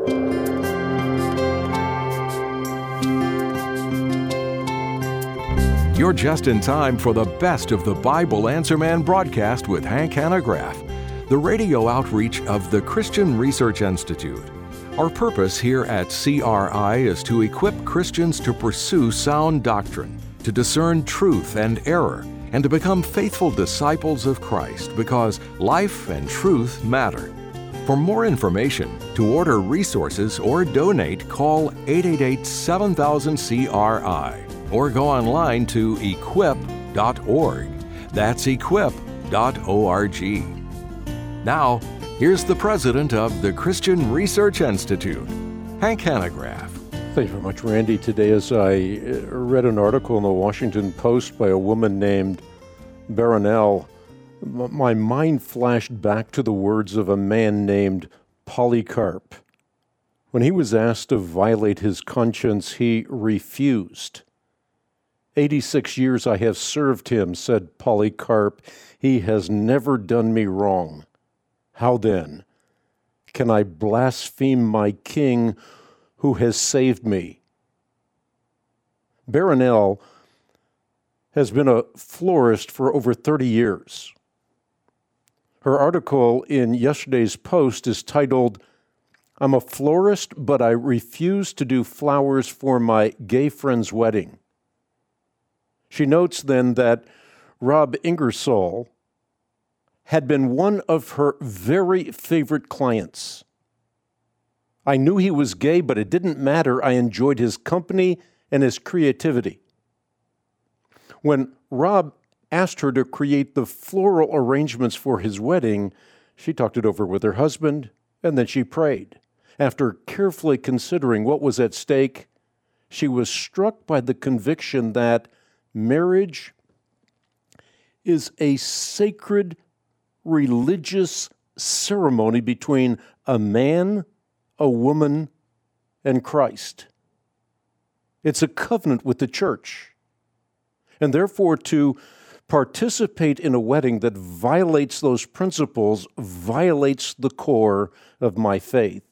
You're just in time for the best of the Bible Answer Man broadcast with Hank Hanegraaff, the radio outreach of the Christian Research Institute. Our purpose here at CRI is to equip Christians to pursue sound doctrine, to discern truth and error, and to become faithful disciples of Christ, because life and truth matter. For more information, to order resources or donate, call 888-7000-CRI or go online to equip.org. That's equip.org. Now, here's the president of the Christian Research Institute, Hank Hanegraaff. Thank you very much, Randy. Today, as I read an article in the Washington Post by a woman named Barronelle, my mind flashed back to the words of a man named Polycarp. When he was asked to violate his conscience, he refused. 86 years I have served him, said Polycarp. He has never done me wrong. How then can I blaspheme my king who has saved me? Barronelle has been a florist for over 30 years. Her article in yesterday's Post is titled, "I'm a florist, but I refuse to do flowers for my gay friend's wedding." She notes then that Rob Ingersoll had been one of her very favorite clients. I knew he was gay, but it didn't matter. I enjoyed his company and his creativity. When Rob asked her to create the floral arrangements for his wedding, she talked it over with her husband, and then she prayed. After carefully considering what was at stake, she was struck by the conviction that marriage is a sacred religious ceremony between a man, a woman, and Christ. It's a covenant with the church. And therefore, to participate in a wedding that violates those principles violates the core of my faith.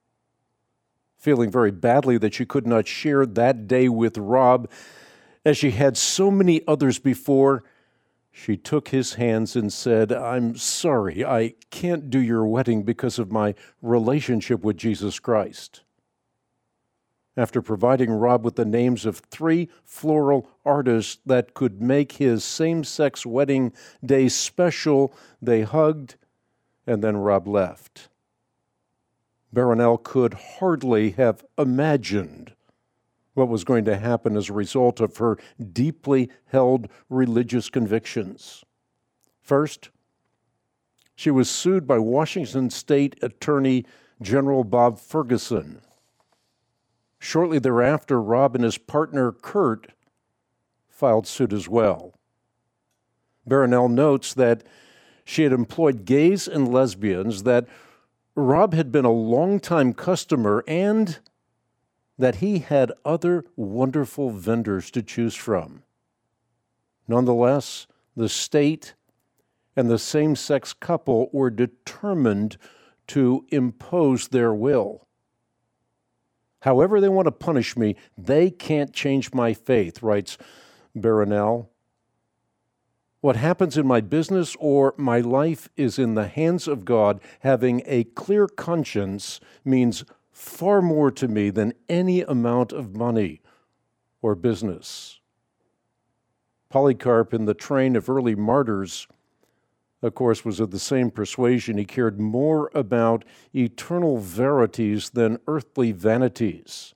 Feeling very badly that she could not share that day with Rob, as she had so many others before, she took his hands and said, "I'm sorry, I can't do your wedding because of my relationship with Jesus Christ." After providing Rob with the names of 3 floral artists that could make his same-sex wedding day special, they hugged, and then Rob left. Barronelle could hardly have imagined what was going to happen as a result of her deeply held religious convictions. First, she was sued by Washington State Attorney General Bob Ferguson. Shortly thereafter, Rob and his partner, Kurt, filed suit as well. Barronelle notes that she had employed gays and lesbians, that Rob had been a longtime customer, and that he had other wonderful vendors to choose from. Nonetheless, the state and the same-sex couple were determined to impose their will. However they want to punish me, they can't change my faith, writes Barronelle. What happens in my business or my life is in the hands of God. Having a clear conscience means far more to me than any amount of money or business. Polycarp, in the train of early martyrs, of course, was of the same persuasion. He cared more about eternal verities than earthly vanities.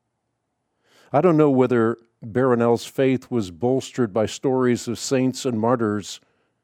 I don't know whether Barronelle's faith was bolstered by stories of saints and martyrs,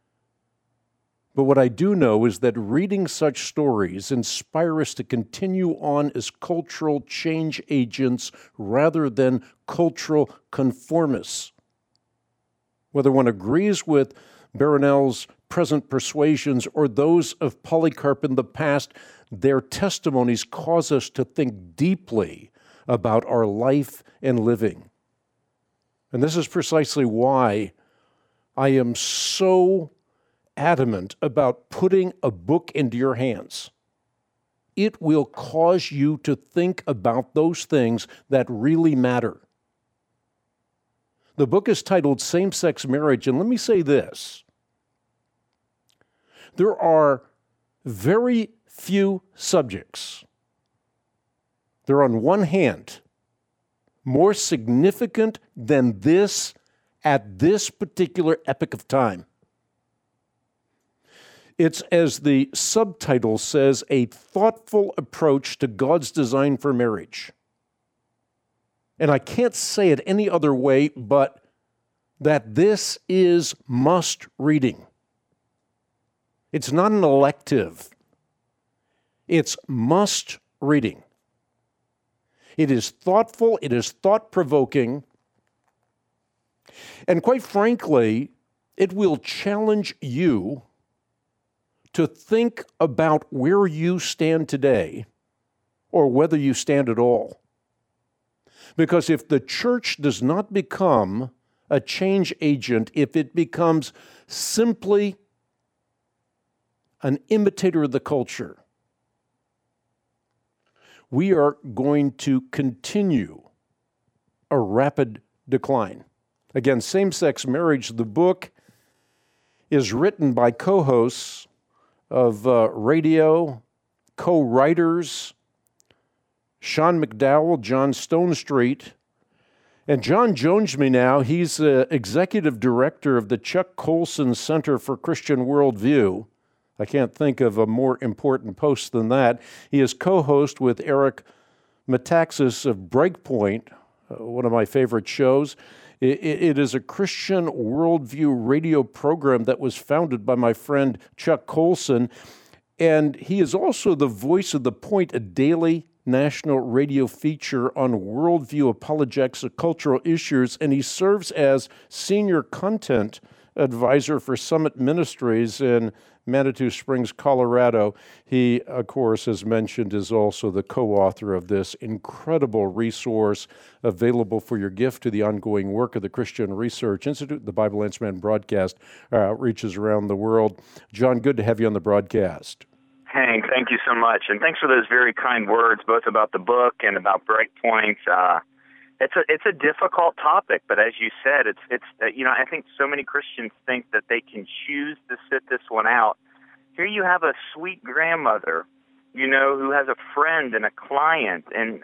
but what I do know is that reading such stories inspire us to continue on as cultural change agents rather than cultural conformists. Whether one agrees with Barronelle's present persuasions or those of Polycarp in the past, their testimonies cause us to think deeply about our life and living. And this is precisely why I am so adamant about putting a book into your hands. it will cause you to think about those things that really matter. The book is titled Same-Sex Marriage, and let me say this. There are very few subjects. They're on one hand more significant than this at this particular epoch of time. It's, as the subtitle says, a thoughtful approach to God's design for marriage. And I can't say it any other way but that this is must reading. It's not an elective. It's must reading. It is thoughtful, it is thought-provoking, and quite frankly, it will challenge you to think about where you stand today or whether you stand at all. Because if the church does not become a change agent, if it becomes simply an imitator of the culture, we are going to continue a rapid decline. Again, Same-Sex Marriage, the book, is written by co-hosts of radio, co-writers, Sean McDowell, John Stonestreet, and John joins me now. He's executive director of the Chuck Colson Center for Christian Worldview. I can't think of a more important post than that. He is co-host with Eric Metaxas of Breakpoint, one of my favorite shows. It is a Christian Worldview radio program that was founded by my friend Chuck Colson, and he is also the voice of The Point, a daily national radio feature on worldview apologetics of cultural issues, and he serves as senior content advisor for Summit Ministries in Manitou Springs, Colorado. He, of course, as mentioned, is also the co-author of this incredible resource available for your gift to the ongoing work of the Christian Research Institute. The Bible Answer Man broadcast reaches around the world. John, good to have you on the broadcast. Hank, thank you so much, and thanks for those very kind words, both about the book and about Breakpoint. It's a difficult topic, but as you said, it's I think so many Christians think that they can choose to sit this one out. Here you have a sweet grandmother, who has a friend and a client, and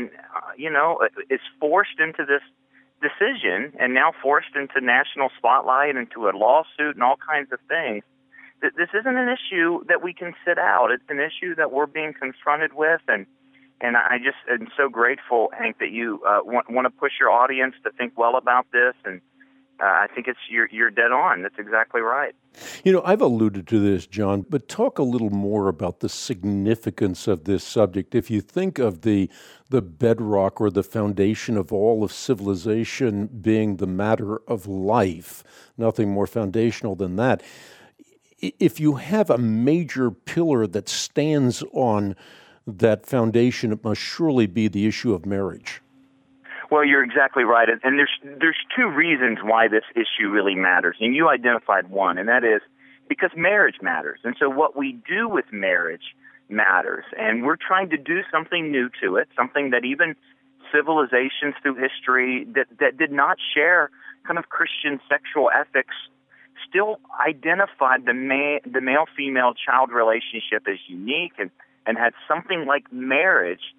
is forced into this decision, and now forced into national spotlight, into a lawsuit, and all kinds of things. This isn't an issue that we can sit out. It's an issue that we're being confronted with, and I just am so grateful, Hank, that you want to push your audience to think well about this, and I think you're dead on. That's exactly right. I've alluded to this, John, but talk a little more about the significance of this subject. If you think of the bedrock or the foundation of all of civilization being the matter of life, nothing more foundational than that. If you have a major pillar that stands on that foundation, it must surely be the issue of marriage. Well, you're exactly right, and there's two reasons why this issue really matters, and you identified one, and that is because marriage matters, and so what we do with marriage matters, and we're trying to do something new to it, something that even civilizations through history that did not share kind of Christian sexual ethics still identified the male-female child relationship as unique and had something like marriage,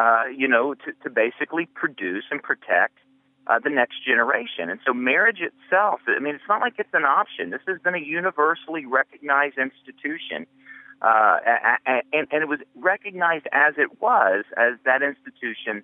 to basically produce and protect the next generation. And so marriage itself, it's not like it's an option. This has been a universally recognized institution. And it was recognized as that institution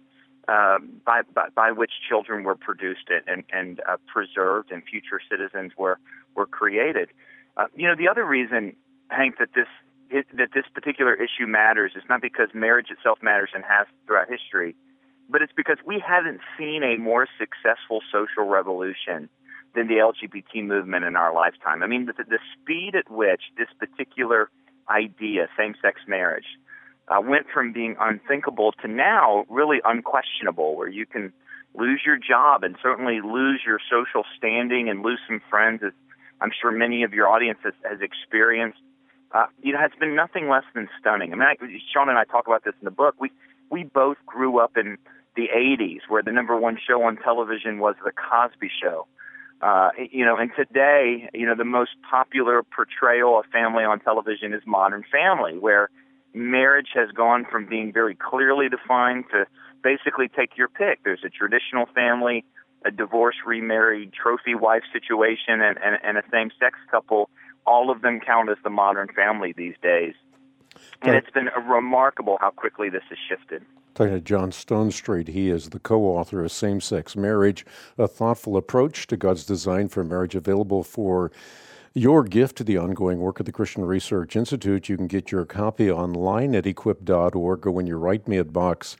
by which children were produced and preserved and future citizens were created. The other reason, Hank, that this particular issue matters is not because marriage itself matters and has throughout history, but it's because we haven't seen a more successful social revolution than the LGBT movement in our lifetime. The speed at which this particular idea, same-sex marriage, went from being unthinkable to now really unquestionable, where you can lose your job and certainly lose your social standing and lose some friends, as I'm sure many of your audience has experienced, has been nothing less than stunning. I mean, Sean and I talk about this in the book. We both grew up in the 80s, where the number one show on television was The Cosby Show. And today, the most popular portrayal of family on television is Modern Family, where marriage has gone from being very clearly defined to basically take your pick. There's a traditional family, a divorce, remarried, trophy wife situation, and a same-sex couple. All of them count as the modern family these days. And it's been remarkable how quickly this has shifted. Talking to John Stonestreet. He is the co-author of Same-Sex Marriage, A Thoughtful Approach to God's Design for Marriage, available for your gift to the ongoing work of the Christian Research Institute. You can get your copy online at equip.org, or when you write me at Box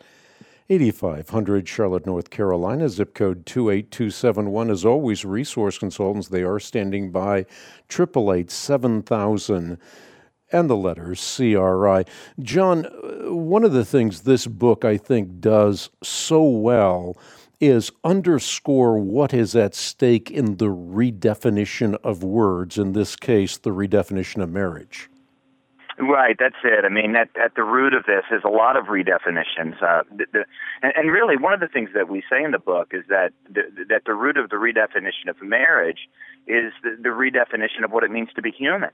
8500, Charlotte, North Carolina, zip code 28271. As always, resource consultants, they are standing by, 888-7000. And the letters CRI. John, one of the things this book, I think, does so well is underscore what is at stake in the redefinition of words, in this case, the redefinition of marriage. Right, that's it. I mean, at the root of this is a lot of redefinitions. And really, one of the things that we say in the book is that the root of the redefinition of marriage is the redefinition of what it means to be human.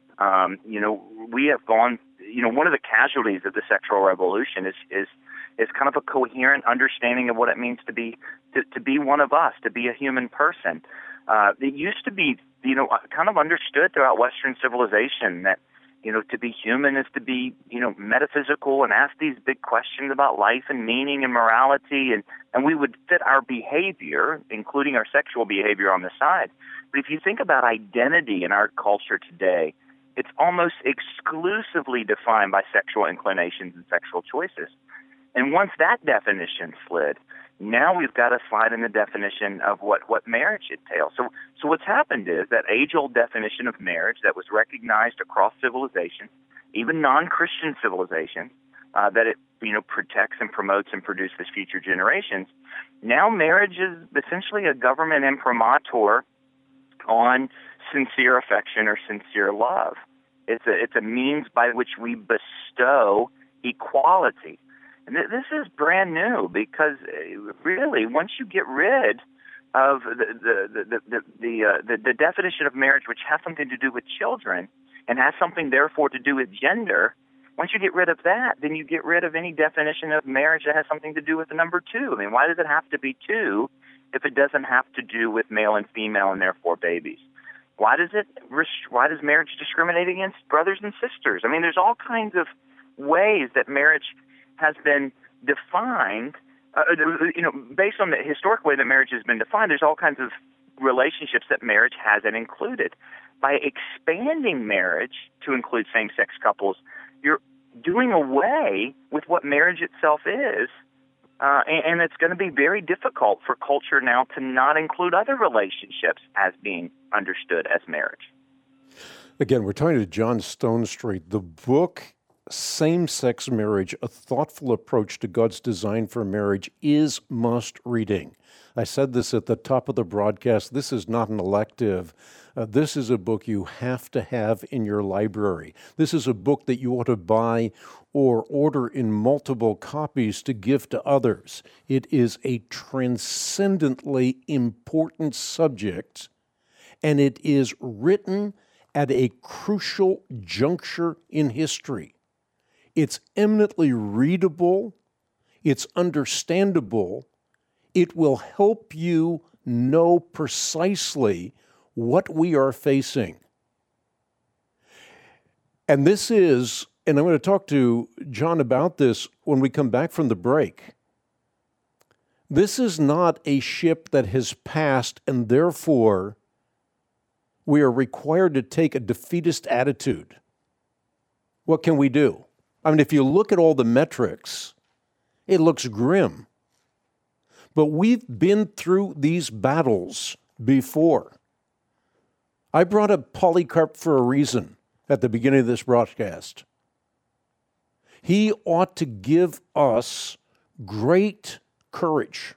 We have gone, one of the casualties of the sexual revolution is kind of a coherent understanding of what it means to be one of us, to be a human person. It used to be, kind of understood throughout Western civilization that, to be human is to be, metaphysical and ask these big questions about life and meaning and morality, and we would fit our behavior, including our sexual behavior, on the side. But if you think about identity in our culture today, it's almost exclusively defined by sexual inclinations and sexual choices. And once that definition slid, now we've got to slide in the definition of what marriage entails. So what's happened is that age-old definition of marriage that was recognized across civilization, even non-Christian civilizations, that it protects and promotes and produces future generations. Now marriage is essentially a government imprimatur on sincere affection or sincere love. It's a means by which we bestow equality. And this is brand new because really, once you get rid of the definition of marriage, which has something to do with children and has something therefore to do with gender, once you get rid of that, then you get rid of any definition of marriage that has something to do with the number two. I mean, why does it have to be two if it doesn't have to do with male and female and therefore babies? Why does marriage discriminate against brothers and sisters? I mean, there's all kinds of ways that marriage has been defined, based on the historic way that marriage has been defined. There's all kinds of relationships that marriage hasn't included. By expanding marriage to include same-sex couples, you're doing away with what marriage itself is, and it's going to be very difficult for culture now to not include other relationships as being understood as marriage. Again, we're talking to John Stonestreet. The book, Same-Sex Marriage, A Thoughtful Approach to God's Design for Marriage, is must-reading. I said this at the top of the broadcast. This is not an elective. This is a book you have to have in your library. This is a book that you ought to buy or order in multiple copies to give to others. It is a transcendently important subject, and it is written at a crucial juncture in history. It's eminently readable. It's understandable. It will help you know precisely what we are facing. And this is, and I'm going to talk to John about this when we come back from the break. This is not a ship that has passed, and therefore we are required to take a defeatist attitude. What can we do? I mean, if you look at all the metrics, it looks grim. But we've been through these battles before. I brought up Polycarp for a reason at the beginning of this broadcast. He ought to give us great courage,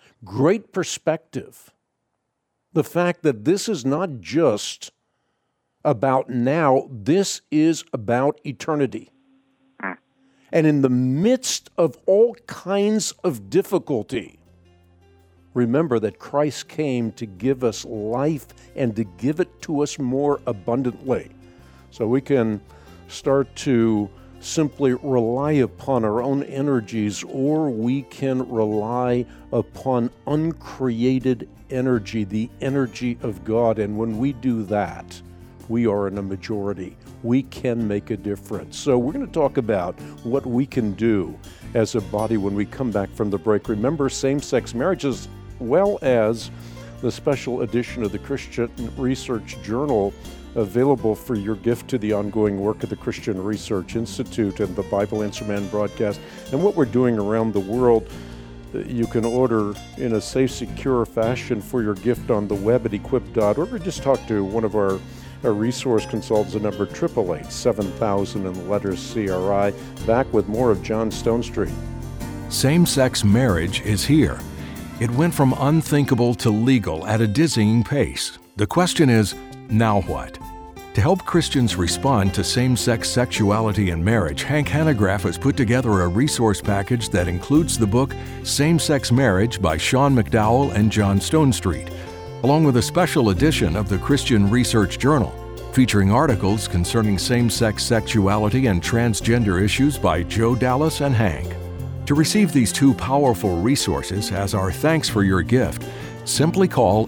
great perspective. The fact that this is not just about now. This is about eternity. And in the midst of all kinds of difficulty, remember that Christ came to give us life and to give it to us more abundantly. So we can start to simply rely upon our own energies, or we can rely upon uncreated energy, the energy of God. And when we do that, we are in a majority. We can make a difference. So we're going to talk about what we can do as a body when we come back from the break. Remember, same-sex marriage, as well as the special edition of the Christian Research Journal, available for your gift to the ongoing work of the Christian Research Institute and the Bible Answer Man broadcast, and what we're doing around the world. You can order in a safe, secure fashion for your gift on the web at equip.org, or just talk to one of our resource consultants at number 888-7000 in the letters CRI. Back with more of John Stonestreet. Same-sex marriage is here. It went from unthinkable to legal at a dizzying pace. The question is, now what? To help Christians respond to same-sex sexuality and marriage, Hank Hanegraaff has put together a resource package that includes the book Same-Sex Marriage by Sean McDowell and John Stonestreet, along with a special edition of the Christian Research Journal, featuring articles concerning same-sex sexuality and transgender issues by Joe Dallas and Hank. To receive these two powerful resources as our thanks for your gift, simply call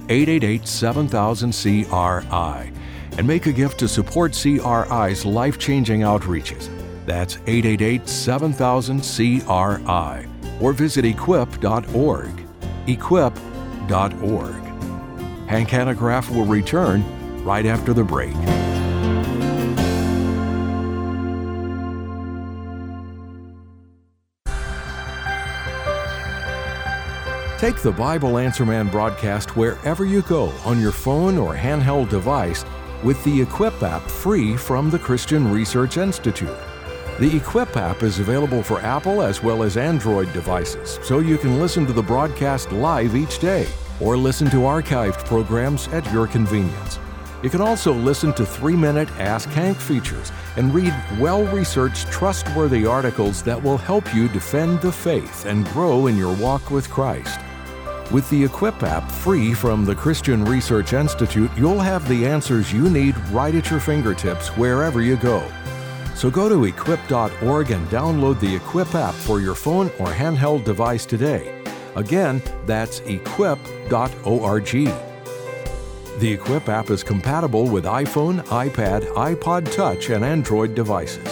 888-7000-CRI and make a gift to support CRI's life-changing outreaches. That's 888-7000-CRI, or visit equip.org. Equip.org. Hank Hanegraaff will return right after the break. Take the Bible Answer Man broadcast wherever you go on your phone or handheld device with the Equip app, free from the Christian Research Institute. The Equip app is available for Apple as well as Android devices, so you can listen to the broadcast live each day or listen to archived programs at your convenience. You can also listen to 3-minute Ask Hank features and read well-researched, trustworthy articles that will help you defend the faith and grow in your walk with Christ. With the Equip app, free from the Christian Research Institute, you'll have the answers you need right at your fingertips wherever you go. So go to equip.org and download the Equip app for your phone or handheld device today. Again, that's equip.org. The Equip app is compatible with iPhone, iPad, iPod Touch, and Android devices.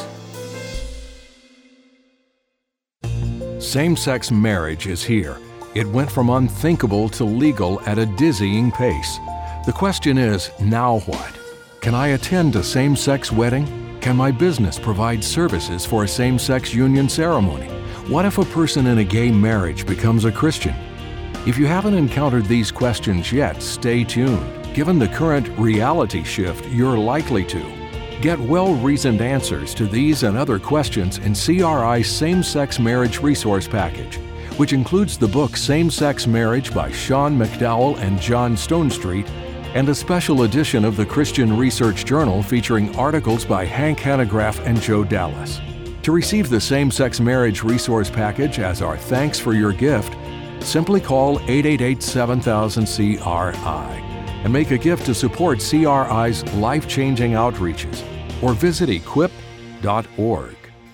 Same-sex marriage is here. It went from unthinkable to legal at a dizzying pace. The question is, now what? Can I attend a same-sex wedding? Can my business provide services for a same-sex union ceremony? What if a person in a gay marriage becomes a Christian? If you haven't encountered these questions yet, stay tuned. Given the current reality shift, you're likely to. Get well-reasoned answers to these and other questions in CRI's Same-Sex Marriage Resource Package, which includes the book Same-Sex Marriage by Sean McDowell and John Stonestreet, and a special edition of the Christian Research Journal featuring articles by Hank Hanegraaff and Joe Dallas. To receive the Same-Sex Marriage Resource Package as our thanks for your gift, simply call 888-7000-CRI and make a gift to support CRI's life-changing outreaches, or visit equip.org.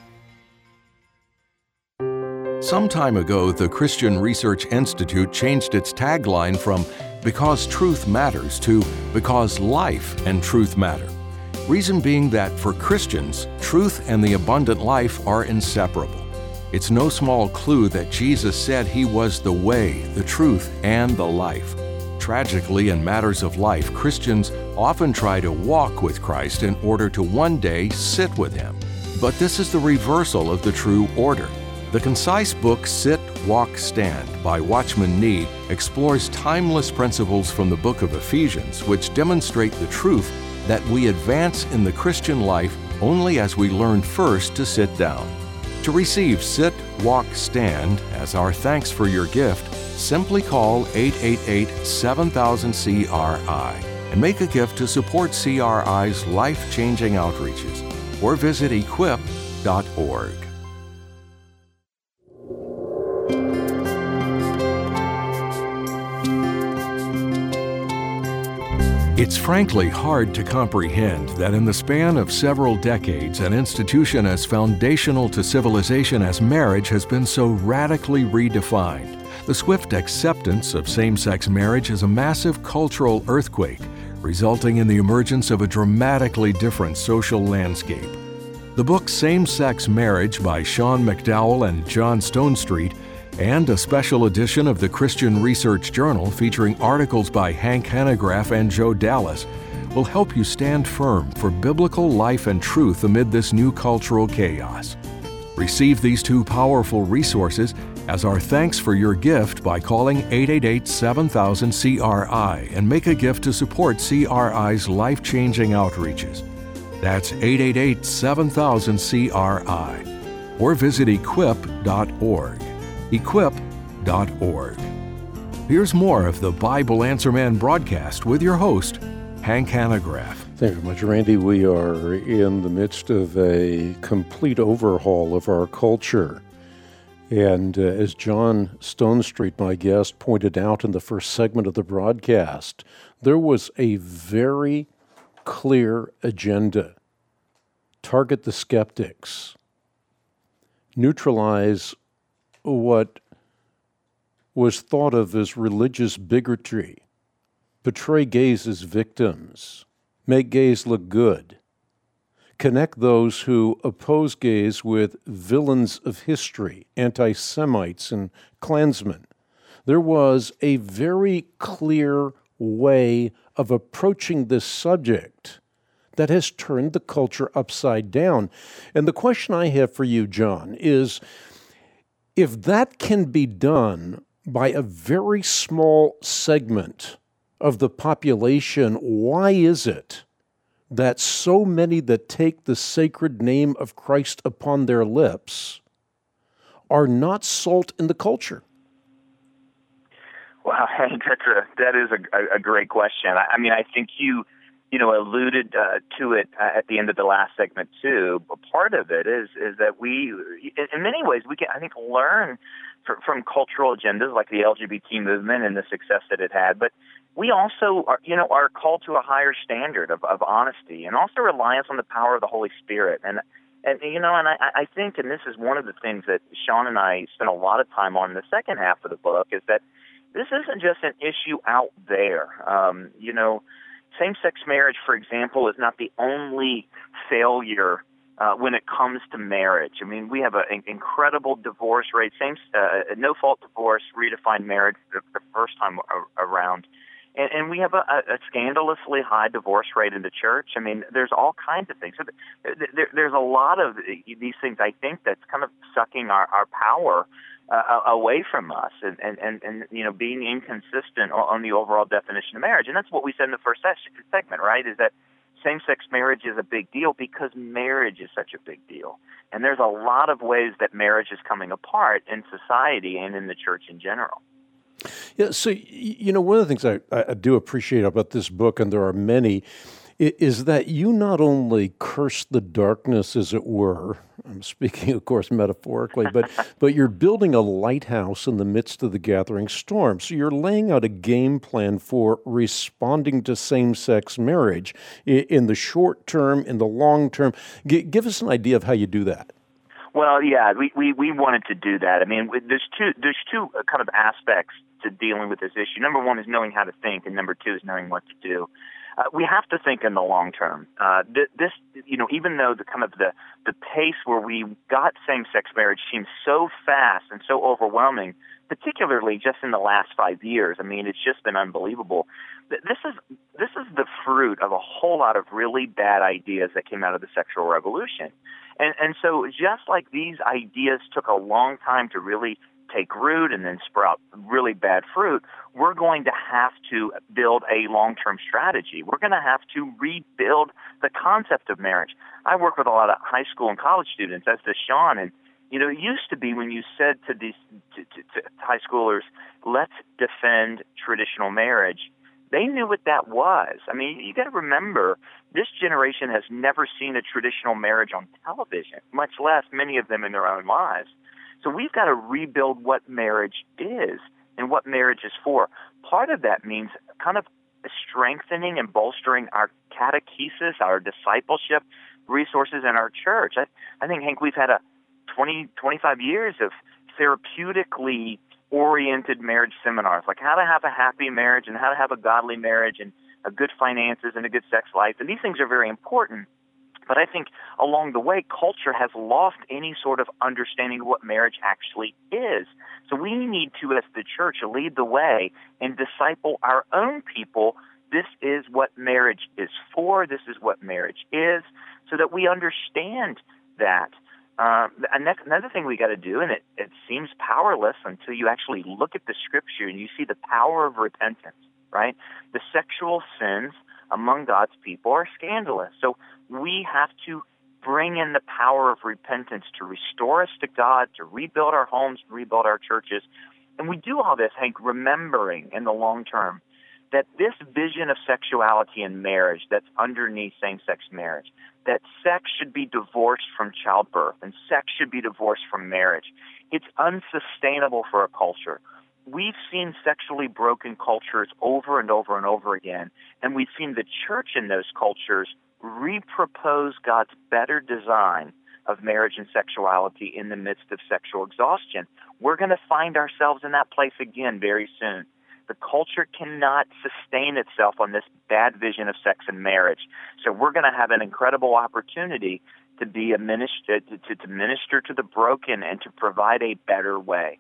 Some time ago, the Christian Research Institute changed its tagline from "Because Truth Matters" to "Because Life and Truth Matter." Reason being that for Christians, truth and the abundant life are inseparable. It's no small clue that Jesus said He was the way, the truth, and the life. Tragically, in matters of life, Christians often try to walk with Christ in order to one day sit with Him. But this is the reversal of the true order. The concise book Sit, Walk, Stand by Watchman Nee explores timeless principles from the book of Ephesians, which demonstrate the truth that we advance in the Christian life only as we learn first to sit down. To receive Sit, Walk, Stand as our thanks for your gift, simply call 888-7000-CRI and make a gift to support CRI's life-changing outreaches, or visit equip.org. It's frankly hard to comprehend that in the span of several decades, an institution as foundational to civilization as marriage has been so radically redefined. The swift acceptance of same-sex marriage is a massive cultural earthquake, resulting in the emergence of a dramatically different social landscape. The book Same-Sex Marriage by Sean McDowell and John Stonestreet, and a special edition of the Christian Research Journal featuring articles by Hank Hanegraaff and Joe Dallas, will help you stand firm for biblical life and truth amid this new cultural chaos. Receive these two powerful resources as our thanks for your gift by calling 888-7000-CRI and make a gift to support CRI's life-changing outreaches. That's 888-7000-CRI. Or visit equip.org. equip.org. Here's more of the Bible Answer Man broadcast with your host, Hank Hanegraaff. Thank you very much, Randy. We are in the midst of a complete overhaul of our culture. And as John Stonestreet, my guest, pointed out in the first segment of the broadcast, there was a very clear agenda. Target the skeptics. Neutralize what was thought of as religious bigotry. Portray gays as victims. Make gays look good. Connect those who oppose gays with villains of history, anti-Semites and Klansmen. There was a very clear way of approaching this subject that has turned the culture upside down. And the question I have for you, John, is if that can be done by a very small segment of the population, why is it that so many that take the sacred name of Christ upon their lips are not salt in the culture? Wow, Hank, that is a great question. I mean, I think you alluded to it at the end of the last segment too. But part of it is that we, in many ways, we can, I think, learn from cultural agendas like the LGBT movement and the success that it had. But we also are called to a higher standard of honesty and also reliance on the power of the Holy Spirit. And I think, and this is one of the things that Sean and I spent a lot of time on in the second half of the book, is that this isn't just an issue out there. Same-sex marriage, for example, is not the only failure when it comes to marriage. I mean, we have an incredible divorce rate. No-fault divorce redefined marriage the first time around. And we have a scandalously high divorce rate in the church. I mean, there's all kinds of things. So there's a lot of these things, I think, that's kind of sucking our power away from us and being inconsistent on the overall definition of marriage. And that's what we said in the first segment, right, is that same-sex marriage is a big deal because marriage is such a big deal. And there's a lot of ways that marriage is coming apart in society and in the church in general. Yeah, so, one of the things I do appreciate about this book, and there are many, is that you not only curse the darkness, as it were, I'm speaking, of course, metaphorically, but you're building a lighthouse in the midst of the gathering storm. So you're laying out a game plan for responding to same-sex marriage in the short term, in the long term. Give us an idea of how you do that. Well, yeah, we wanted to do that. I mean, there's two kind of aspects to dealing with this issue. Number one is knowing how to think, and number two is knowing what to do. We have to think in the long term. Even though the pace where we got same-sex marriage seems so fast and so overwhelming, particularly just in the last 5 years. I mean, it's just been unbelievable. This is the fruit of a whole lot of really bad ideas that came out of the sexual revolution. And so just like these ideas took a long time to really take root and then sprout really bad fruit, we're going to have to build a long-term strategy. We're going to have to rebuild the concept of marriage. I work with a lot of high school and college students, as does Sean, and it used to be when you said to these to high schoolers, let's defend traditional marriage, They knew what that was. I mean, you got to remember, this generation has never seen a traditional marriage on television, much less many of them in their own lives. So we've got to rebuild what marriage is and what marriage is for. Part of that means kind of strengthening and bolstering our catechesis, our discipleship resources in our church. I think, Hank, we've had 25 years of therapeutically oriented marriage seminars, like how to have a happy marriage and how to have a godly marriage and a good finances and a good sex life. And these things are very important. But I think along the way, culture has lost any sort of understanding of what marriage actually is. So we need to, as the church, lead the way and disciple our own people. This is what marriage is for. This is what marriage is, so that we understand that. Another thing we got to do, and it seems powerless until you actually look at the Scripture and you see the power of repentance, right? The sexual sins among God's people are scandalous. So we have to bring in the power of repentance to restore us to God, to rebuild our homes, to rebuild our churches. And we do all this, Hank, remembering in the long term that this vision of sexuality in marriage that's underneath same-sex marriage, that sex should be divorced from childbirth and sex should be divorced from marriage, it's unsustainable for a culture. We've seen sexually broken cultures over and over and over again, and we've seen the church in those cultures repropose God's better design of marriage and sexuality in the midst of sexual exhaustion. We're going to find ourselves in that place again very soon. The culture cannot sustain itself on this bad vision of sex and marriage. So we're going to have an incredible opportunity to be a minister, to minister to the broken and to provide a better way.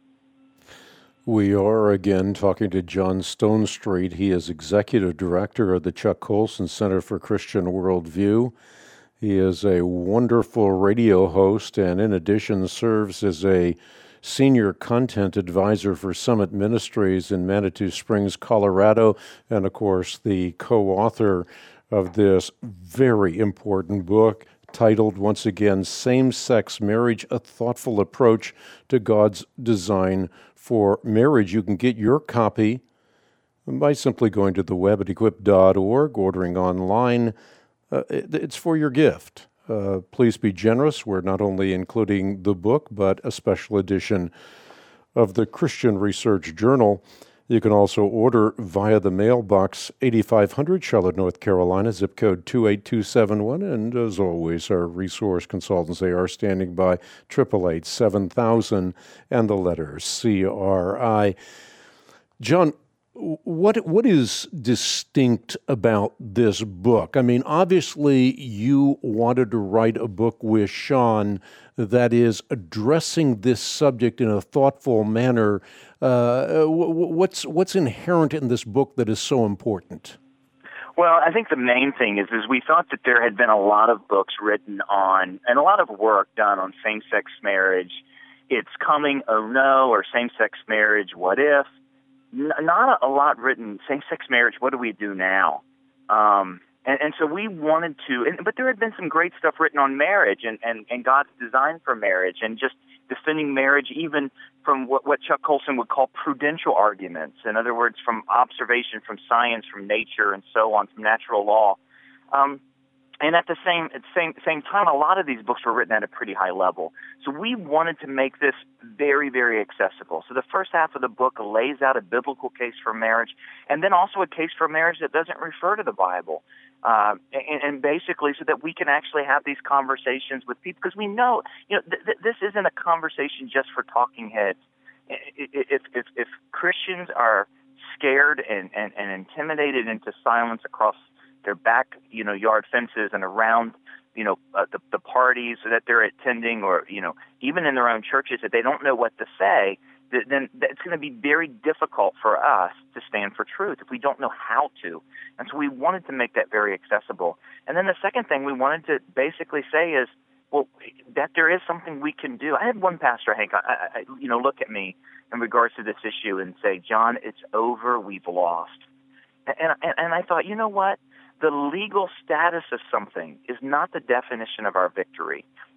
We are again talking to John Stonestreet. He is Executive Director of the Chuck Colson Center for Christian Worldview. He is a wonderful radio host and in addition serves as a Senior Content Advisor for Summit Ministries in Manitou Springs, Colorado, and of course the co-author of this very important book titled, once again, Same-Sex Marriage, A Thoughtful Approach to God's Design for Marriage. You can get your copy by simply going to the web at equip.org, ordering online. It's for your gift. Please be generous. We're not only including the book, but a special edition of the Christian Research Journal. You can also order via the mailbox, 8500 Charlotte, North Carolina, zip code 28271. And as always, our resource consultants, they are standing by, 888-7000 and the letter CRI. John, what is distinct about this book? I mean, obviously you wanted to write a book with Sean that is addressing this subject in a thoughtful manner. What's inherent in this book that is so important? Well, I think the main thing is we thought that there had been a lot of books written on, and a lot of work done on same-sex marriage. It's coming, oh no, or same-sex marriage, what if? Not a lot written, same-sex marriage, what do we do now? And so we wanted to, but there had been some great stuff written on marriage and God's design for marriage and just defending marriage even from what Chuck Colson would call prudential arguments. In other words, from observation, from science, from nature, and so on, from natural law. And at the same time, a lot of these books were written at a pretty high level. So we wanted to make this very, very accessible. So the first half of the book lays out a biblical case for marriage, and then also a case for marriage that doesn't refer to the Bible. And basically so that we can actually have these conversations with people, because we know, this isn't a conversation just for talking heads. If Christians are scared and intimidated into silence across their back, yard fences and around, the parties that they're attending, or, even in their own churches, that they don't know what to say, then it's going to be very difficult for us to stand for truth if we don't know how to. And so we wanted to make that very accessible. And then the second thing we wanted to basically say is, well, that there is something we can do. I had one pastor, Hank, look at me in regards to this issue and say, John, it's over, we've lost. And I thought, you know what? The legal status of something is not the definition of our victory.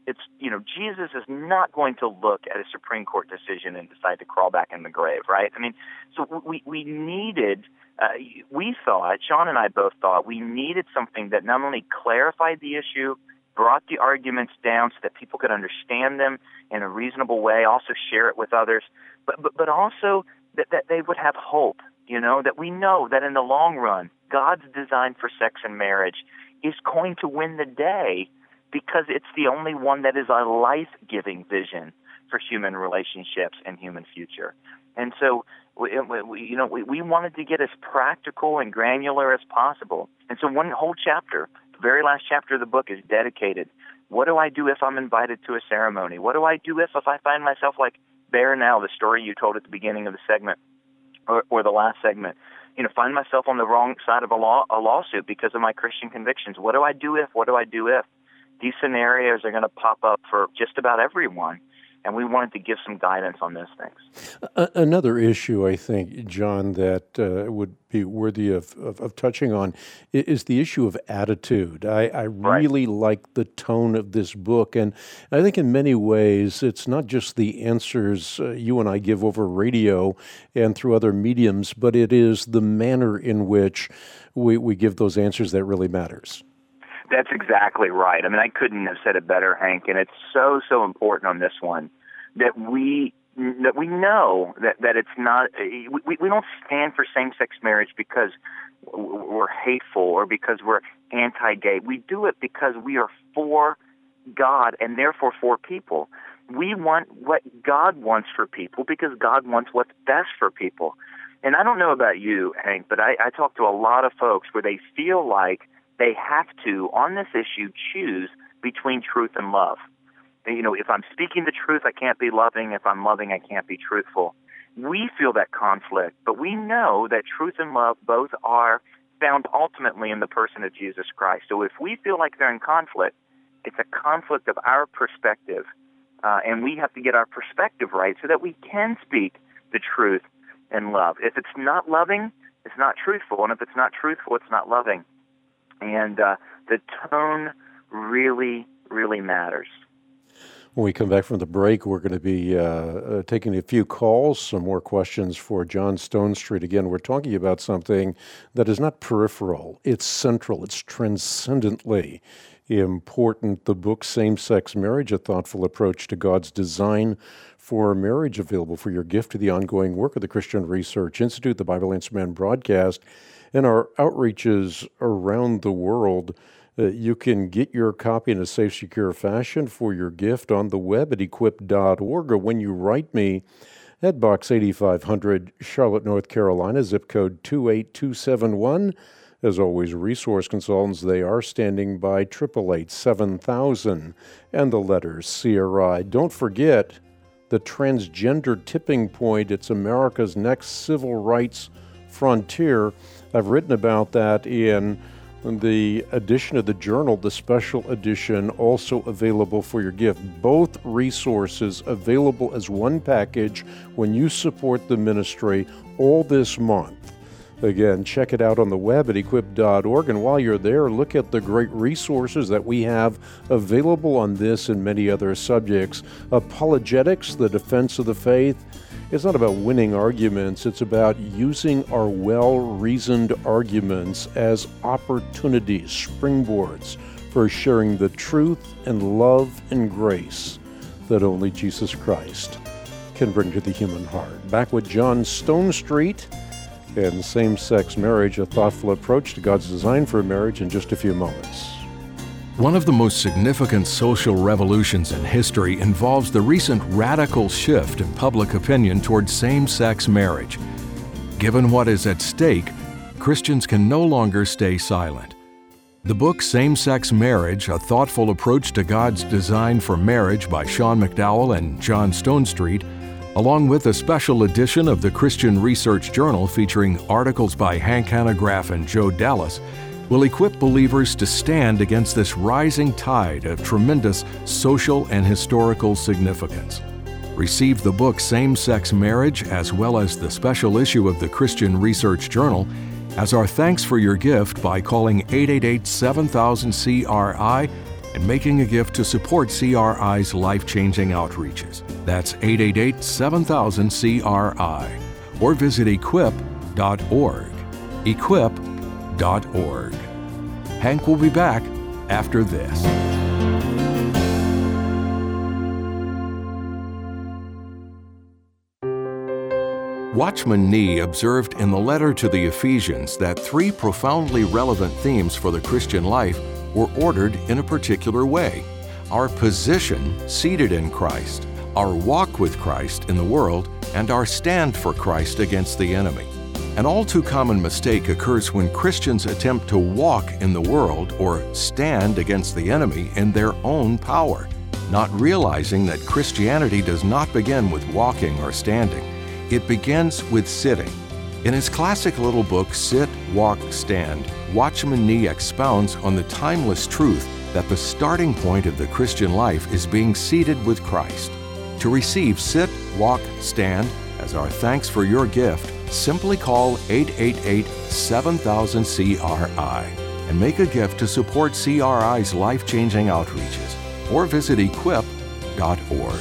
Jesus is not going to look at a Supreme Court decision and decide to crawl back in the grave, right? I mean, so we needed, we thought, Sean and I both thought, we needed something that not only clarified the issue, brought the arguments down so that people could understand them in a reasonable way, also share it with others, but also that they would have hope, that we know that in the long run, God's design for sex and marriage is going to win the day, because it's the only one that is a life-giving vision for human relationships and human future. And so, we wanted to get as practical and granular as possible. And so one whole chapter, the very last chapter of the book, is dedicated. What do I do if I'm invited to a ceremony? What do I do if I find myself like Bear Now, the story you told at the beginning of the segment, or the last segment? Find myself on the wrong side of a lawsuit because of my Christian convictions. What do I do if? These scenarios are going to pop up for just about everyone, and we wanted to give some guidance on those things. Another issue, I think, John, that would be worthy of touching on is the issue of attitude. I really like the tone of this book, and I think in many ways it's not just the answers you and I give over radio and through other mediums, but it is the manner in which we give those answers that really matters. That's exactly right. I mean, I couldn't have said it better, Hank, and it's so important on this one that we know that it's not, we don't stand for same-sex marriage because we're hateful or because we're anti-gay. We do it because we are for God and therefore for people. We want what God wants for people because God wants what's best for people. And I don't know about you, Hank, but I talk to a lot of folks where they feel like they have to, on this issue, choose between truth and love. If I'm speaking the truth, I can't be loving. If I'm loving, I can't be truthful. We feel that conflict, but we know that truth and love both are found ultimately in the person of Jesus Christ. So if we feel like they're in conflict, it's a conflict of our perspective, and we have to get our perspective right so that we can speak the truth and love. If it's not loving, it's not truthful, and if it's not truthful, it's not loving. And the tone really, really matters. When we come back from the break, we're going to be taking a few calls, some more questions for John Stonestreet. Again, we're talking about something that is not peripheral. It's central. It's transcendently important. The book, Same-Sex Marriage, A Thoughtful Approach to God's Design for Marriage, available for your gift to the ongoing work of the Christian Research Institute, the Bible Answer Man broadcast, and our outreaches around the world. You can get your copy in a safe, secure fashion for your gift on the web at equip.org, or when you write me at Box 8500, Charlotte, North Carolina, zip code 28271. As always, resource consultants, they are standing by, 888-7000 and the letters CRI. Don't forget the transgender tipping point. It's America's next civil rights frontier. I've written about that in the edition of the Journal, the special edition, also available for your gift. Both resources available as one package when you support the ministry all this month. Again, check it out on the web at equip.org, and while you're there, look at the great resources that we have available on this and many other subjects. Apologetics, the defense of the faith. It's not about winning arguments. It's about using our well-reasoned arguments as opportunities, springboards for sharing the truth and love and grace that only Jesus Christ can bring to the human heart. Back with John Stonestreet and Same-Sex Marriage, A Thoughtful Approach to God's Design for Marriage, in just a few moments. One of the most significant social revolutions in history involves the recent radical shift in public opinion toward same-sex marriage. Given what is at stake, Christians can no longer stay silent. The book Same-Sex Marriage, A Thoughtful Approach to God's Design for Marriage by Sean McDowell and John Stonestreet, along with a special edition of the Christian Research Journal featuring articles by Hank Hanegraaff and Joe Dallas, will equip believers to stand against this rising tide of tremendous social and historical significance. Receive the book Same-Sex Marriage as well as the special issue of the Christian Research Journal as our thanks for your gift by calling 888-7000-CRI and making a gift to support CRI's life-changing outreaches. That's 888-7000-CRI. Or visit equip.org. Equip.org. Hank will be back after this. Watchman Nee observed in the letter to the Ephesians that three profoundly relevant themes for the Christian life were ordered in a particular way: our position seated in Christ, our walk with Christ in the world, and our stand for Christ against the enemy. An all too common mistake occurs when Christians attempt to walk in the world or stand against the enemy in their own power, not realizing that Christianity does not begin with walking or standing. It begins with sitting. In his classic little book, Sit, Walk, Stand, Watchman Nee expounds on the timeless truth that the starting point of the Christian life is being seated with Christ. To receive Sit, Walk, Stand as our thanks for your gift, simply call 888-7000-CRI and make a gift to support CRI's life-changing outreaches, or visit equip.org.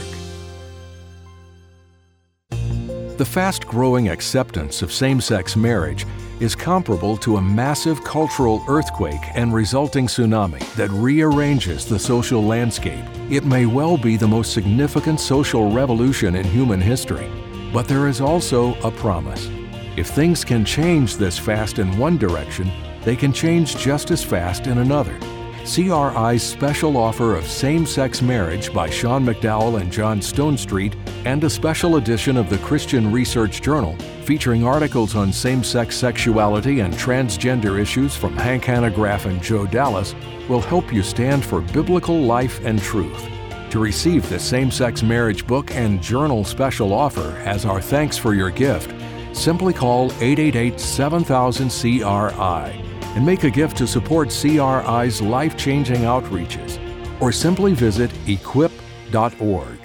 The fast-growing acceptance of same-sex marriage is comparable to a massive cultural earthquake and resulting tsunami that rearranges the social landscape. It may well be the most significant social revolution in human history, but there is also a promise. If things can change this fast in one direction, they can change just as fast in another. CRI's special offer of Same-Sex Marriage by Sean McDowell and John Stonestreet, and a special edition of the Christian Research Journal featuring articles on same-sex sexuality and transgender issues from Hank Hanegraaff and Joe Dallas will help you stand for biblical life and truth. To receive the Same-Sex Marriage book and journal special offer as our thanks for your gift, simply call 888-7000-CRI and make a gift to support CRI's life-changing outreaches, or simply visit equip.org.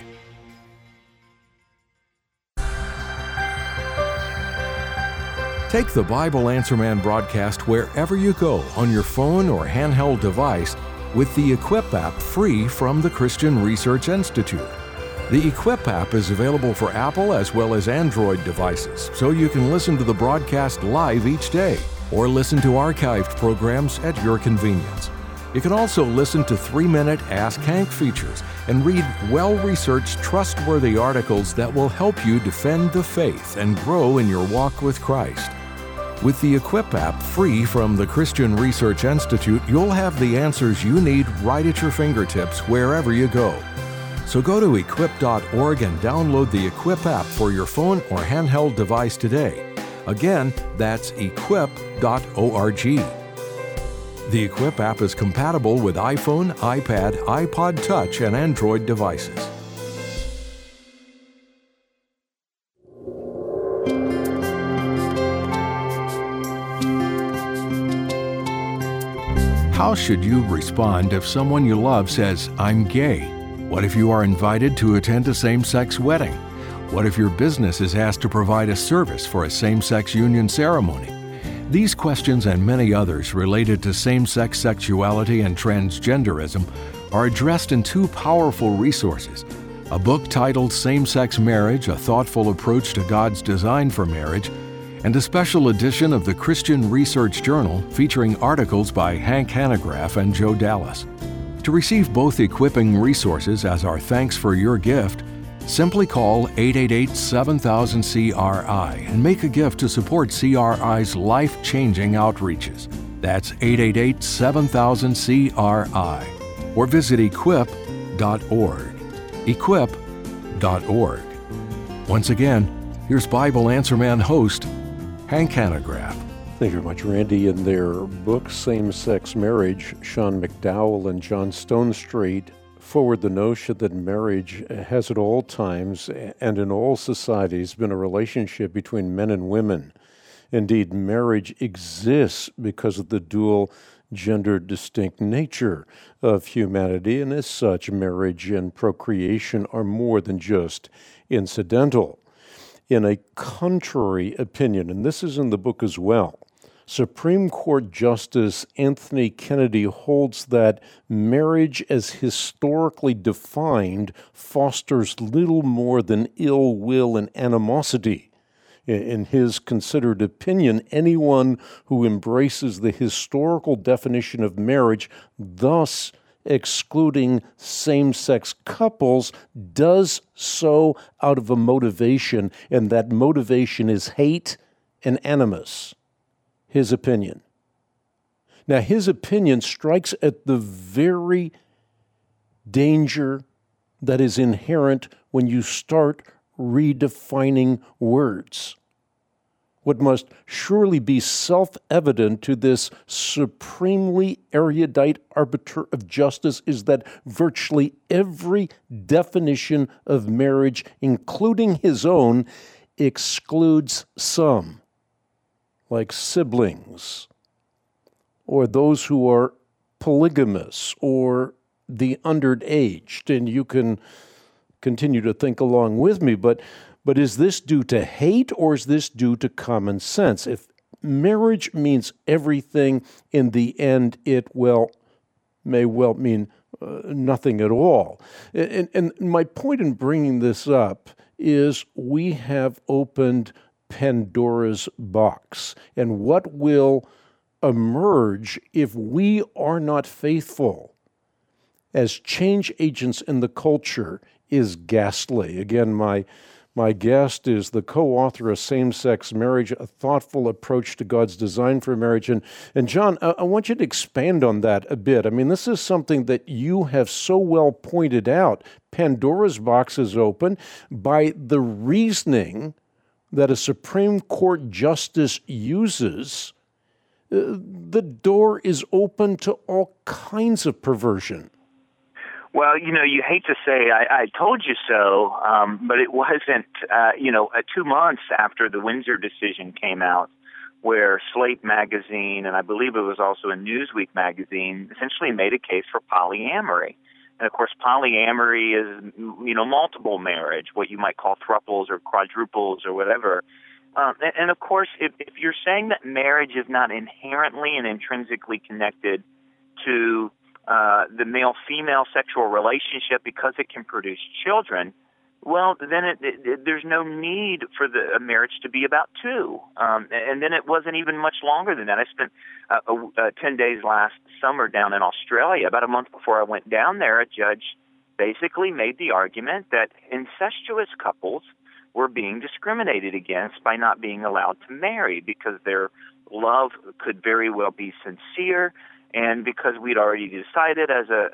Take the Bible Answer Man broadcast wherever you go on your phone or handheld device with the Equip app, free from the Christian Research Institute. The Equip app is available for Apple as well as Android devices, so you can listen to the broadcast live each day or listen to archived programs at your convenience. You can also listen to 3-minute Ask Hank features and read well-researched, trustworthy articles that will help you defend the faith and grow in your walk with Christ. With the Equip app, free from the Christian Research Institute, you'll have the answers you need right at your fingertips wherever you go. So go to equip.org and download the Equip app for your phone or handheld device today. Again, that's equip.org. The Equip app is compatible with iPhone, iPad, iPod Touch, and Android devices. How should you respond if someone you love says, "I'm gay"? What if you are invited to attend a same-sex wedding? What if your business is asked to provide a service for a same-sex union ceremony? These questions and many others related to same-sex sexuality and transgenderism are addressed in two powerful resources: a book titled Same-Sex Marriage, A Thoughtful Approach to God's Design for Marriage, and a special edition of the Christian Research Journal featuring articles by Hank Hanegraaff and Joe Dallas. To receive both equipping resources as our thanks for your gift, simply call 888-7000-CRI and make a gift to support CRI's life-changing outreaches. That's 888-7000-CRI. Or visit equip.org. Equip.org. Once again, here's Bible Answer Man host, Hank Hanegraaff. Thank you very much, Randy. In their book, Same-Sex Marriage, Sean McDowell and John Stonestreet forward the notion that marriage has at all times and in all societies been a relationship between men and women. Indeed, marriage exists because of the dual gender distinct nature of humanity, and as such, marriage and procreation are more than just incidental. In a contrary opinion, and this is in the book as well, Supreme Court Justice Anthony Kennedy holds that marriage as historically defined fosters little more than ill will and animosity. In his considered opinion, anyone who embraces the historical definition of marriage, thus excluding same-sex couples, does so out of a motivation, and that motivation is hate and animus. His opinion. Now, his opinion strikes at the very danger that is inherent when you start redefining words. What must surely be self-evident to this supremely erudite arbiter of justice is that virtually every definition of marriage, including his own, excludes some, like siblings, or those who are polygamous, or the underaged. And you can continue to think along with me, but is this due to hate, or is this due to common sense? If marriage means everything, in the end it may well mean nothing at all. And my point in bringing this up is we have opened Pandora's box. And what will emerge if we are not faithful as change agents in the culture is ghastly. Again, my guest is the co-author of Same-Sex Marriage, A Thoughtful Approach to God's Design for Marriage. And John, I want you to expand on that a bit. I mean, this is something that you have so well pointed out. Pandora's box is open by the reasoning that a Supreme Court justice uses. The door is open to all kinds of perversion. Well, you hate to say I told you so, but it wasn't, 2 months after the Windsor decision came out, where Slate magazine, and I believe it was also a Newsweek magazine, essentially made a case for polyamory. And, of course, polyamory is, multiple marriage, what you might call thruples or quadruples or whatever. And, of course, if you're saying that marriage is not inherently and intrinsically connected to the male-female sexual relationship because it can produce children, well, then there's no need for a marriage to be about two. And then it wasn't even much longer than that. I spent 10 days last summer down in Australia. About a month before I went down there, a judge basically made the argument that incestuous couples were being discriminated against by not being allowed to marry because their love could very well be sincere, and because we'd already decided as a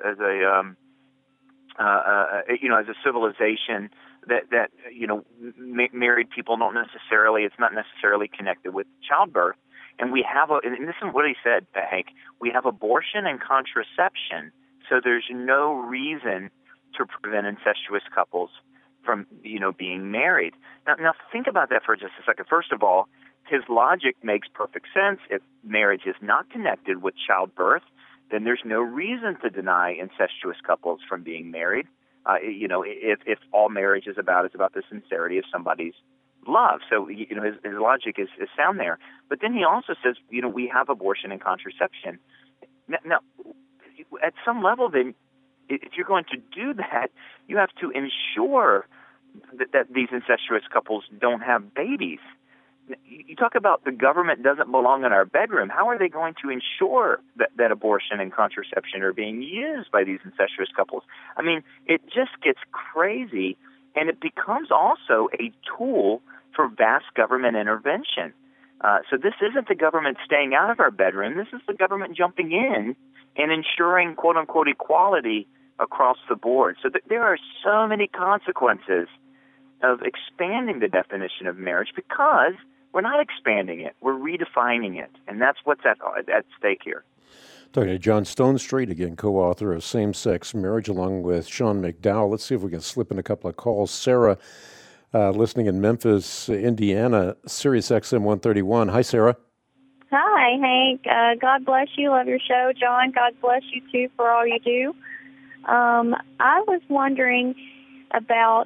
civilization that married people it's not necessarily connected with childbirth, and we have and this is what he said, Hank. We have abortion and contraception, so there's no reason to prevent incestuous couples from being married. Now think about that for just a second. First of all, his logic makes perfect sense. If marriage is not connected with childbirth, then there's no reason to deny incestuous couples from being married. If all marriage is about the sincerity of somebody's love. So, his logic is sound there. But then he also says, we have abortion and contraception. Now, at some level, then, if you're going to do that, you have to ensure that these incestuous couples don't have babies. You talk about the government doesn't belong in our bedroom. How are they going to ensure that abortion and contraception are being used by these incestuous couples? I mean, it just gets crazy, and it becomes also a tool for vast government intervention. So this isn't the government staying out of our bedroom. This is the government jumping in and ensuring, quote-unquote, equality across the board. So there are so many consequences of expanding the definition of marriage because we're not expanding it. We're redefining it, and that's what's at stake here. Talking to John Stonestreet, again, co-author of Same-Sex Marriage, along with Sean McDowell. Let's see if we can slip in a couple of calls. Sarah, listening in Memphis, Indiana, Sirius XM 131. Hi, Sarah. Hi, Hank. God bless you. Love your show. John, God bless you, too, for all you do. I was wondering about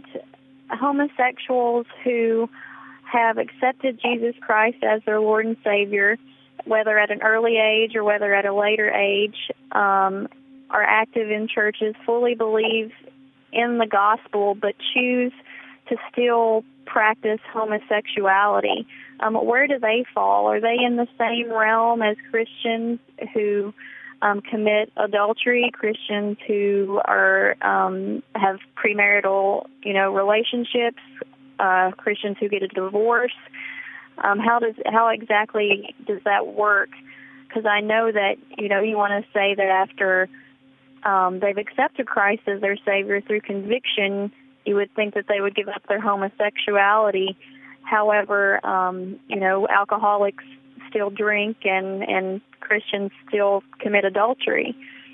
homosexuals who have accepted Jesus Christ as their Lord and Savior, whether at an early age or whether at a later age, are active in churches, fully believe in the gospel, but choose to still practice homosexuality. Where do they fall? Are they in the same realm as Christians who commit adultery, Christians who are have premarital, relationships, Christians who get a divorce? How exactly does that work? Because I know that you want to say that after they've accepted Christ as their Savior through conviction, you would think that they would give up their homosexuality. However, alcoholics still drink and Christians still commit adultery.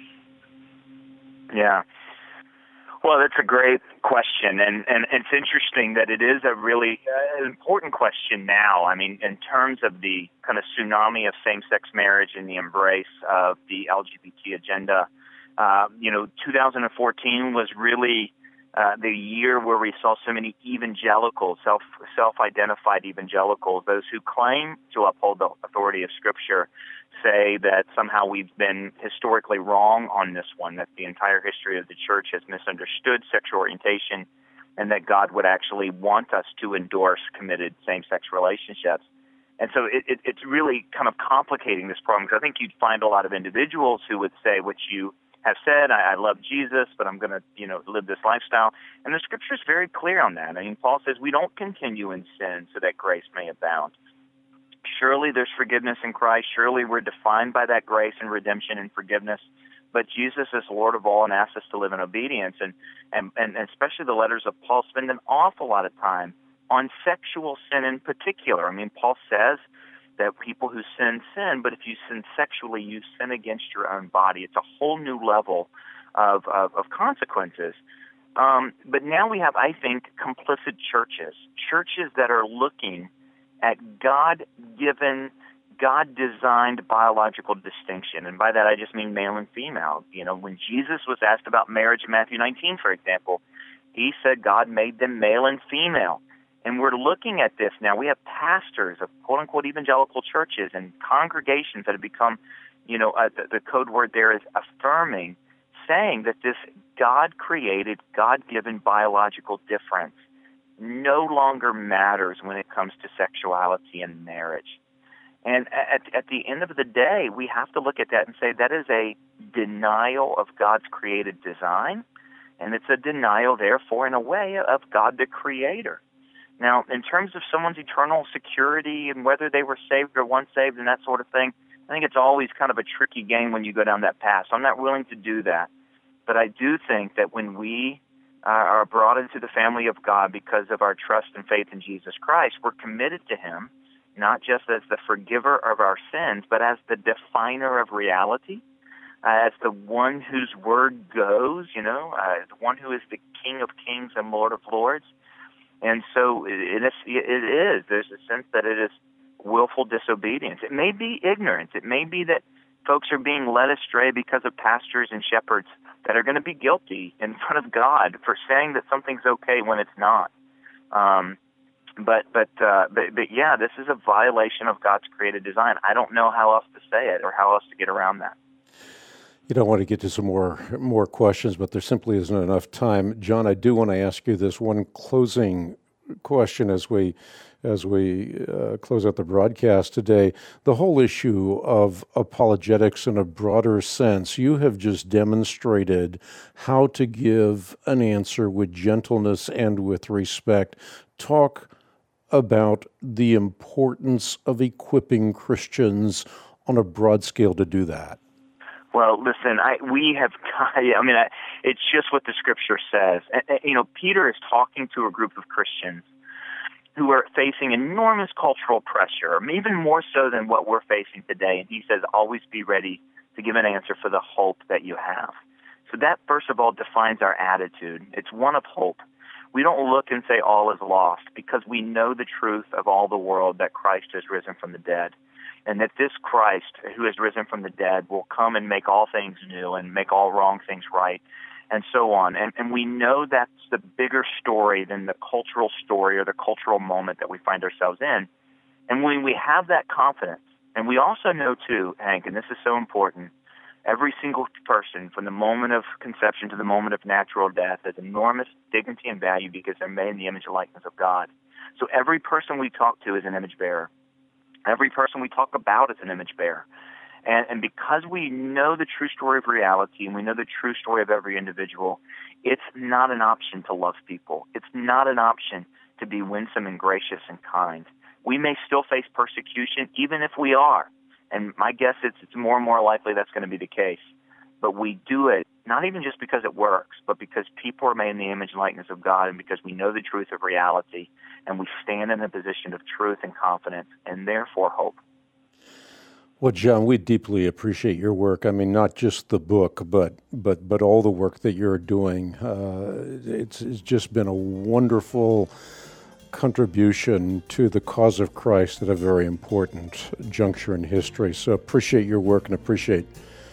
Yeah. Well, that's a great question, and it's interesting that it is a really important question now. I mean, in terms of the kind of tsunami of same-sex marriage and the embrace of the LGBT agenda, 2014 was really the year where we saw so many evangelicals, self-identified evangelicals, those who claim to uphold the authority of Scripture, say that somehow we've been historically wrong on this one, that the entire history of the church has misunderstood sexual orientation, and that God would actually want us to endorse committed same-sex relationships. And so it's really kind of complicating this problem, because I think you'd find a lot of individuals who would say what you have said, I love Jesus, but I'm going to, live this lifestyle. And the Scripture is very clear on that. I mean, Paul says we don't continue in sin so that grace may abound. Surely there's forgiveness in Christ. Surely we're defined by that grace and redemption and forgiveness. But Jesus is Lord of all and asks us to live in obedience. And especially the letters of Paul spend an awful lot of time on sexual sin in particular. I mean, Paul says that people who sin, but if you sin sexually, you sin against your own body. It's a whole new level of consequences. But now we have, I think, complicit churches that are looking at God-given, God-designed biological distinction. And by that, I just mean male and female. When Jesus was asked about marriage in Matthew 19, for example, he said God made them male and female. And we're looking at this now. We have pastors of quote-unquote evangelical churches and congregations that have become, the code word there is affirming, saying that this God-created, God-given biological difference no longer matters when it comes to sexuality and marriage. And at the end of the day, we have to look at that and say that is a denial of God's created design, and it's a denial, therefore, in a way, of God the Creator. Now, in terms of someone's eternal security and whether they were saved or once saved and that sort of thing, I think it's always kind of a tricky game when you go down that path. So I'm not willing to do that. But I do think that when we are brought into the family of God because of our trust and faith in Jesus Christ, we're committed to Him, not just as the forgiver of our sins, but as the definer of reality, as the one whose word goes, the one who is the King of Kings and Lord of Lords. And so it is. There's a sense that it is willful disobedience. It may be ignorance. It may be that folks are being led astray because of pastors and shepherds that are going to be guilty in front of God for saying that something's okay when it's not. But yeah, this is a violation of God's created design. I don't know how else to say it or how else to get around that. You don't want to get to some more questions, but there simply isn't enough time. John, I do want to ask you this one closing question as we close out the broadcast today. The whole issue of apologetics in a broader sense, you have just demonstrated how to give an answer with gentleness and with respect. Talk about the importance of equipping Christians on a broad scale to do that. Well, listen, it's just what the Scripture says. Peter is talking to a group of Christians who are facing enormous cultural pressure, even more so than what we're facing today. And he says, always be ready to give an answer for the hope that you have. So that, first of all, defines our attitude. It's one of hope. We don't look and say all is lost because we know the truth of all the world, that Christ has risen from the dead. And that this Christ, who has risen from the dead, will come and make all things new and make all wrong things right, and so on. And we know that's the bigger story than the cultural story or the cultural moment that we find ourselves in. And when we have that confidence, And we also know, too, Hank, and this is so important, every single person from the moment of conception to the moment of natural death has enormous dignity and value because they're made in the image and likeness of God. So every person we talk to is an image bearer. Every person we talk about is an image bearer. And because we know the true story of reality and we know the true story of every individual, it's not an option to love people. It's not an option to be winsome and gracious and kind. We may still face persecution, even if we are. And my guess is it's more and more likely that's going to be the case. But we do it not even just because it works, but because people are made in the image and likeness of God and because we know the truth of reality and we stand in a position of truth and confidence and therefore hope. Well, John, we deeply appreciate your work. I mean, not just the book, but all the work that you're doing. It's just been a wonderful contribution to the cause of Christ at a very important juncture in history. So appreciate your work and appreciate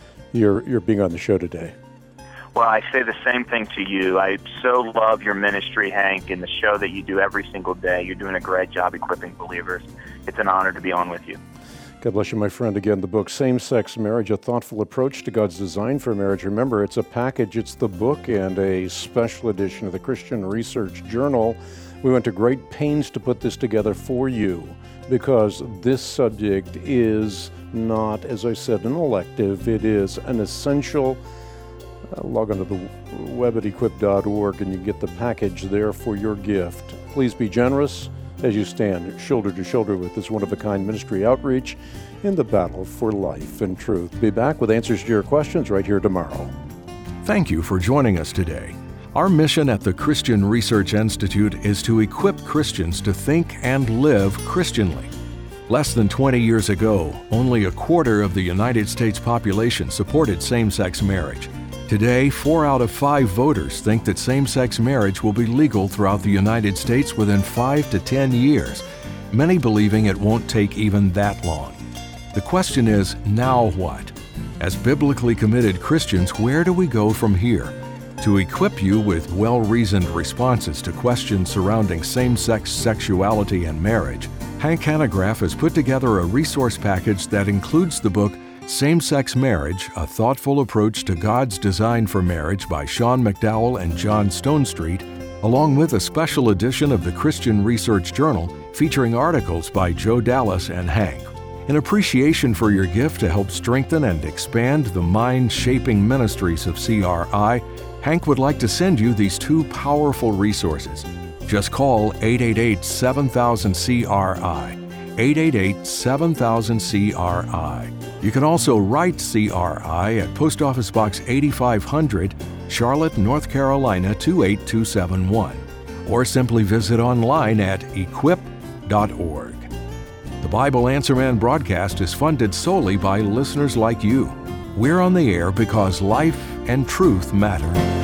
your being on the show today. Well, I say the same thing to you. I so love your ministry, Hank, and the show that you do every single day. You're doing a great job equipping believers. It's an honor to be on with you. God bless you, my friend. Again, the book, Same-Sex Marriage, A Thoughtful Approach to God's Design for Marriage. Remember, it's a package. It's the book and a special edition of the Christian Research Journal. We went to great pains to put this together for you because this subject is not, as I said, an elective. It is an essential. Log on to the web at equip.org and you get the package there for your gift. Please be generous as you stand shoulder to shoulder with this one-of-a-kind ministry outreach in the battle for life and truth. Be back with answers to your questions right here tomorrow. Thank you for joining us today. Our mission at the Christian Research Institute is to equip Christians to think and live Christianly. Less than 20 years ago, only a quarter of the United States population supported same-sex marriage. Today, 4 out of 5 voters think that same-sex marriage will be legal throughout the United States within 5 to 10 years, many believing it won't take even that long. The question is, now what? As biblically committed Christians, where do we go from here? To equip you with well-reasoned responses to questions surrounding same-sex sexuality and marriage, Hank Hanegraaff has put together a resource package that includes the book Same-Sex Marriage, A Thoughtful Approach to God's Design for Marriage by Sean McDowell and John Stonestreet, along with a special edition of the Christian Research Journal featuring articles by Joe Dallas and Hank. In appreciation for your gift to help strengthen and expand the mind-shaping ministries of CRI, Hank would like to send you these 2 powerful resources. Just call 888-7000-CRI, 888-7000-CRI. You can also write CRI at Post Office Box 8500, Charlotte, North Carolina 28271, or simply visit online at equip.org. The Bible Answer Man broadcast is funded solely by listeners like you. We're on the air because life and truth matter.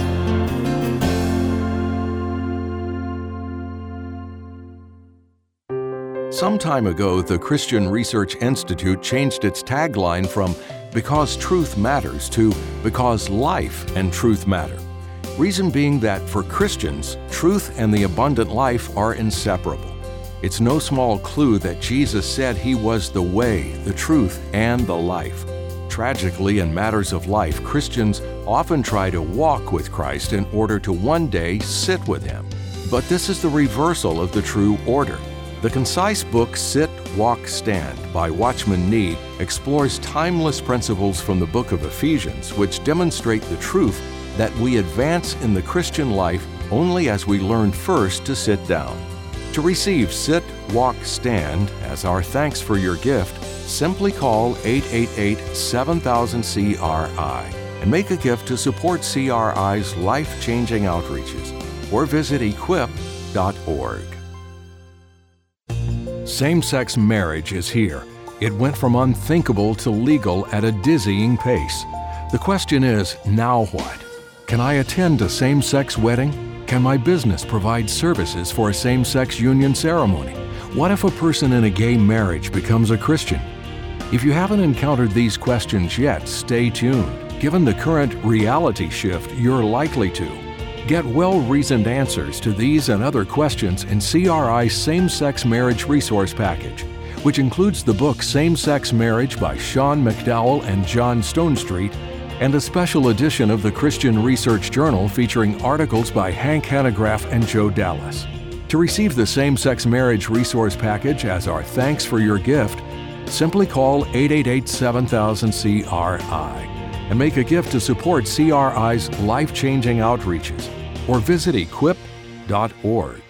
Some time ago, the Christian Research Institute changed its tagline from "Because Truth Matters" to "Because Life and Truth Matter." Reason being that for Christians, truth and the abundant life are inseparable. It's no small clue that Jesus said He was the way, the truth, and the life. Tragically, in matters of life, Christians often try to walk with Christ in order to one day sit with Him. But this is the reversal of the true order. The concise book Sit, Walk, Stand by Watchman Nee explores timeless principles from the book of Ephesians, which demonstrate the truth that we advance in the Christian life only as we learn first to sit down. To receive Sit, Walk, Stand as our thanks for your gift, simply call 888-7000-CRI and make a gift to support CRI's life-changing outreaches, or visit equip.org. Same-sex marriage is here. It went from unthinkable to legal at a dizzying pace. The question is, now what? Can I attend a same-sex wedding? Can my business provide services for a same-sex union ceremony? What if a person in a gay marriage becomes a Christian? If you haven't encountered these questions yet, stay tuned. Given the current reality shift, you're likely to. Get well-reasoned answers to these and other questions in CRI's Same-Sex Marriage Resource Package. which includes the book Same-Sex Marriage by Sean McDowell and John Stonestreet, and a special edition of the Christian Research Journal featuring articles by Hank Hanegraaff and Joe Dallas. To receive the Same-Sex Marriage Resource Package as our thanks for your gift, simply call 888-7000-CRI and make a gift to support CRI's life-changing outreaches, or visit equip.org.